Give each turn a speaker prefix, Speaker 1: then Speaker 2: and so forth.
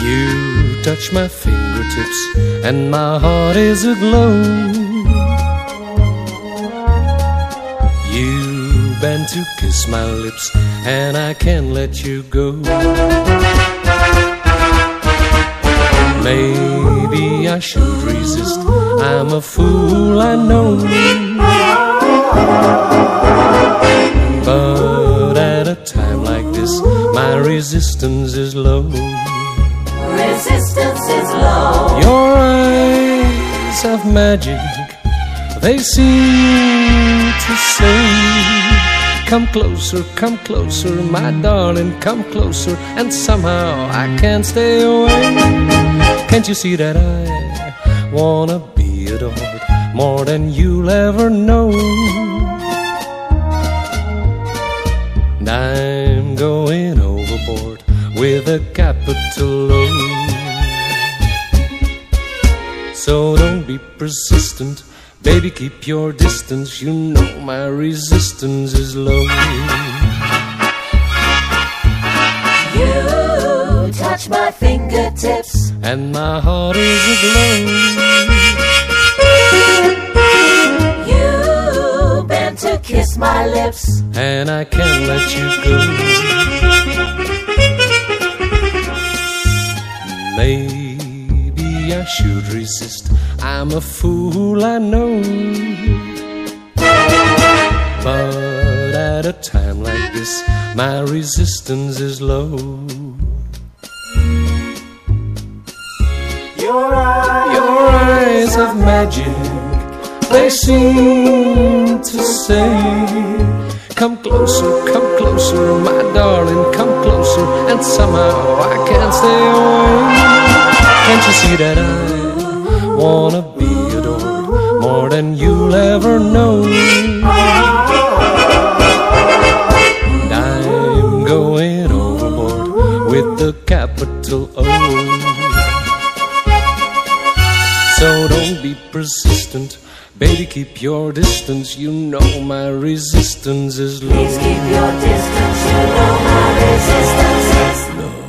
Speaker 1: You touch my fingertips and my heart is aglow. You bend to kiss my lips and I can't let you go. Maybe I should resist, I'm a fool, I know. But at a time like this, my resistance is low.
Speaker 2: Resistance is low.
Speaker 1: Your eyes have magic, they seem to say, come closer, my darling, come closer. And somehow I can't stay away. Can't you see that I wanna be adored more than you'll ever know? And I'm going overboard with a capital O. So don't be persistent, baby, keep your distance. You know my resistance is low.
Speaker 2: You touch my fingertips
Speaker 1: and my heart is aglow.
Speaker 2: You bend to kiss my lips
Speaker 1: and I can't let you go. Maybe I should resist, I'm a fool, I know. But at a time like this, my resistance is low. Your eyes have magic, they seem to say, come closer, my darling, come closer. And somehow I can't stay away. Can't you see that I wanna be adored more than you'll ever know? And I'm going overboard with the capital O. So don't be persistent, baby, keep your distance. You know my resistance is low.
Speaker 2: Please keep your distance, you know my resistance is low.